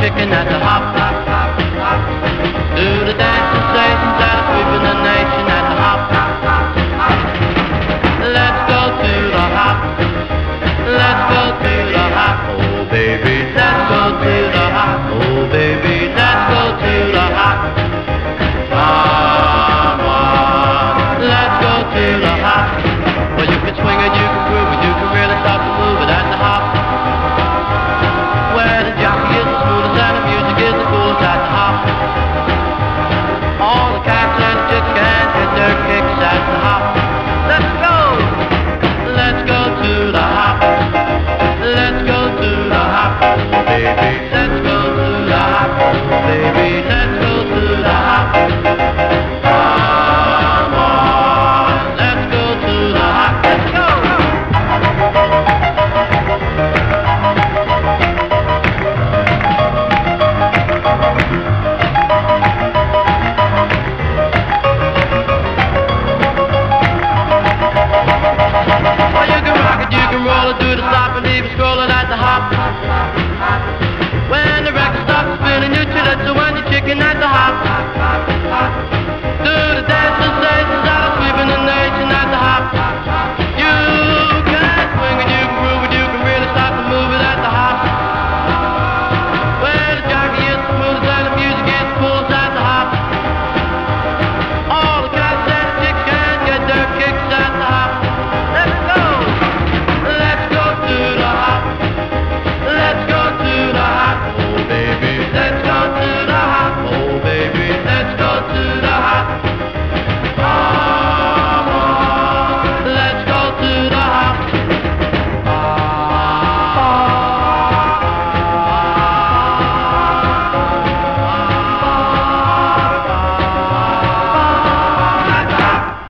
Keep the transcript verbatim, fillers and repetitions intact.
chicken at the hop. Do the dance sensations that are sweeping the nation at the hop. Let's go to the hop. Let's go to the hop. Oh baby, let's go to the hop. Oh baby, let's go to the hop. Come on, let's go to the hop. Well, you can swing it, you can groove it, you can really start to move it at the hop. Where the jockey is the smoothest and the music is the coolest at the hop. All the cats and the chicks can get their kicks at the hop. Let's go! Let's go to the hop. Let's go to the hop, oh baby. Let's go to the hop, oh baby. Let's go to the hop. Come on, let's go to the hop. Let's go! Do the stop and leave it scrolling at the hop. When the record stops spinning, you chill it to